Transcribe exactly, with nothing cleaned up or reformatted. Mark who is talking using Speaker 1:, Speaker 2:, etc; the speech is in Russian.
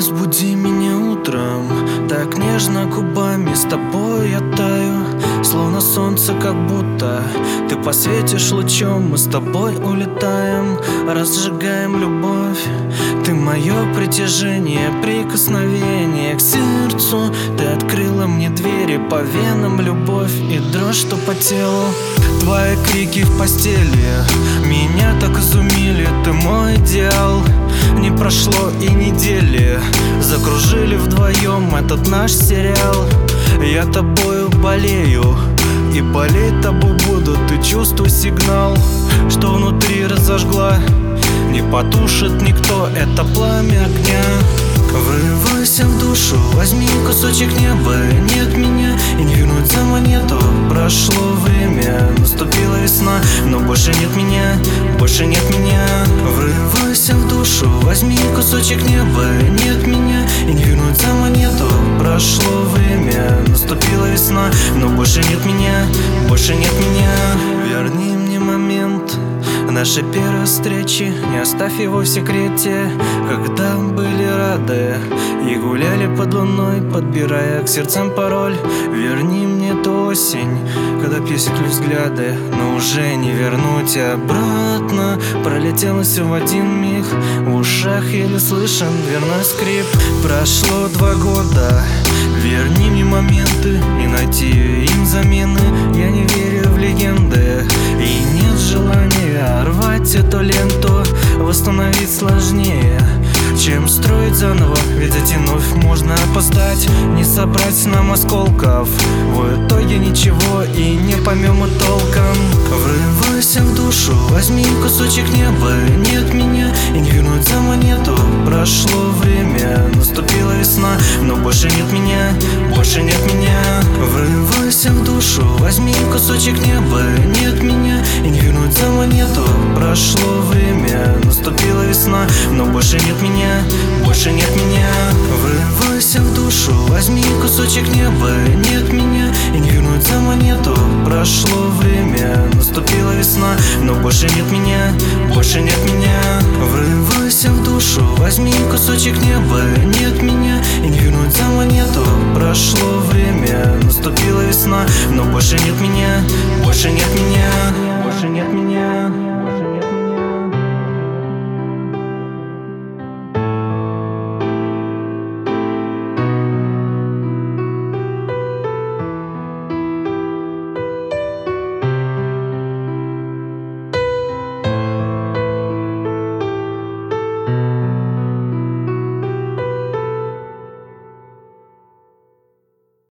Speaker 1: Разбуди меня утром, так нежно губами, с тобой я таю, словно солнце, как будто ты посветишь лучом. Мы с тобой улетаем, разжигаем любовь. Ты мое притяжение, прикосновение к сердцу. Ты открыла мне двери по венам, любовь и дрожь, что по телу. Твои крики в постели меня так изумили. Ты мой идеал, не прошло и недели, закружили вдвоем этот наш сериал. Я тобою болею и болеть тобой буду. Ты чувствуй сигнал, что внутри разожгла, не потушит никто это пламя огня. Врывайся в душу, возьми кусочек неба. Нет меня и не вернуть за монету. Прошло время, наступила весна, но больше нет меня, больше нет меня. Врывайся в душу, возьми кусочек неба. Нет меня и не вернуть за монету. Прошло время, наступила весна, но больше нет меня, больше нет меня. Верни мне момент нашей первой встречи, не оставь его в секрете. Когда были рады и гуляли под луной, подбирая к сердцам пароль. Верни мне ту осень, когда пересекли взгляды, но уже не вернуть обратно. Пролетело все в один миг, в ушах еле слышен дверной скрип. Прошло два года, верни мне моменты и найти им замены. Я не верю в легенды и нет желания рвать эту ленту. Восстановить сложнее, чем строить заново, ведь затянув можно опоздать. Не собрать нам осколков, в итоге ничего и не поймем мы толком. Врывайся в душу, возьми кусочек неба. Нет меня и не вернуть за монету. Прошло время, наступила весна, но больше нет меня, больше нет меня. Врывайся в душу, возьми кусочек неба. Нет меня и не вернуть за монету. Прошло время, наступила весна, но больше нет меня, больше нет меня. Врывайся в душу, возьми кусочек неба. Нет меня и не вернуть за монету. Прошло время, наступила весна, но больше нет меня, больше нет меня. Врывайся в душу, возьми кусочек неба. Нет меня и не вернуть за монету. Прошло время, наступила весна, но больше нет меня, больше нет